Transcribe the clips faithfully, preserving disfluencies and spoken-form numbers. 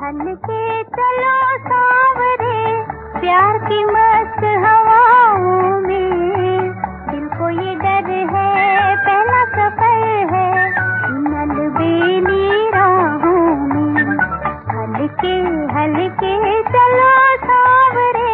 हल्के चलो सांवरे प्यार की मस्त हवाओं में, दिल को ये डर है पहला सफर है नल बेली राहों में। हल्के हल्के चलो सांवरे,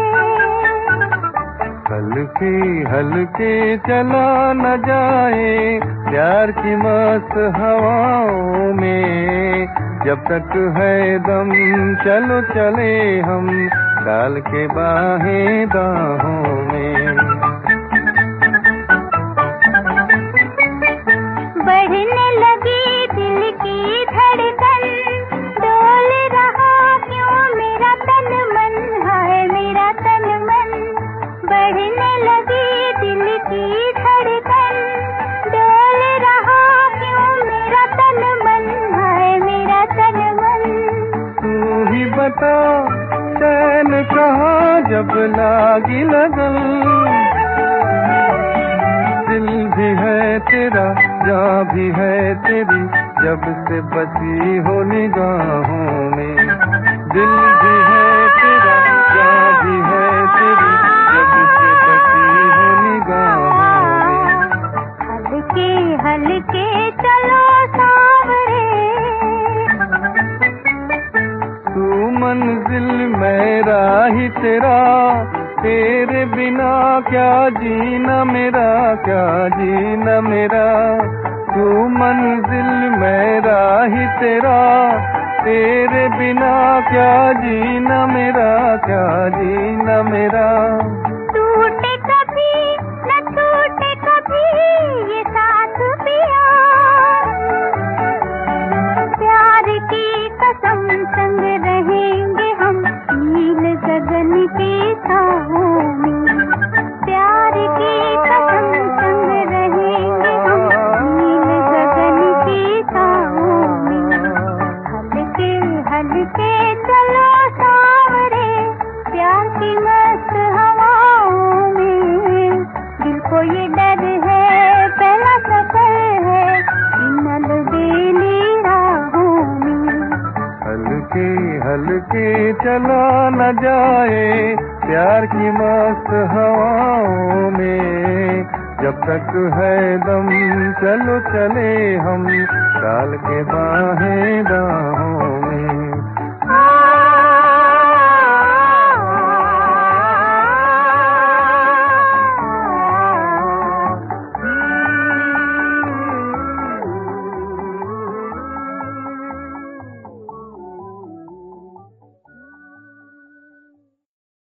हल्के हल्के चला न जाए प्यार की मस्त हवाओं में, जब तक है दम चलो चले हम डाल के बाहें बाहों में। बढ़ने लगी दिल की धड़कन, डोल रहा क्यों मेरा तन मन, हाय मेरा तन मन। बढ़ने लगी दिल की धड़कन, डोल रहा क्यों मेरा तन मन, हाय मेरा तन मन। तू ही बता चैन कहाँ जब लागी लगन, दिल भी है तेरा जान भी है तेरी जब से बसी हो निगाहों में। दिल भी है तेरा जान भी है तेरी जब से बसी हो निगाहों में। हल्के हल्के चलो सांवरे, तू मंजिल मेरा ही तेरा, तेरे बिना क्या जीना मेरा, क्या जीना मेरा। तू मंजिल मेरा ही तेरा, तेरे बिना क्या जीना मेरा, क्या जीना मेरा। टूटे कभी न टूटे कभी ये साथ पिया, प्यार की कसम संग रहेंगे हम नील गगन की छाओं में। प्यार की कसम संग रहेंगे हम नील गगन की छाओं में। हल्के हल्के चलो सांवरे प्यार की मस्त हवाओं में, दिल को ये डर है पहला सफर है नल बेली राहों में। हल्के हल्के चला न जाए प्यार की मस्त हवाओं में, जब तक है दम चलो चले हम डाल के बाहें बाहों